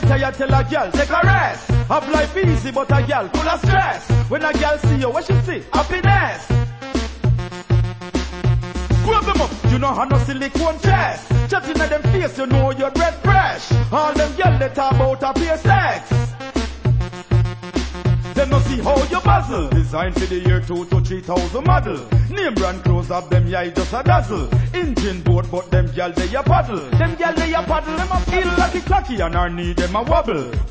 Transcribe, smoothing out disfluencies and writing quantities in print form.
say you tell a girl, take a rest. Have life easy, but a girl full of stress. When a girl see you, what she see? Happiness. Grab them up, you know how no silicone chest. Chatting at them face, you know your bread fresh. All them girl they talk about a pure sex. Them no see how you puzzle. Designed for the year 2 to 3,000 model. Name brand clothes up them yeah just a dazzle. Engine board but them gyal they a paddle. Them gyal they a paddle. Them a feel like a clacky and our knee them a wobble.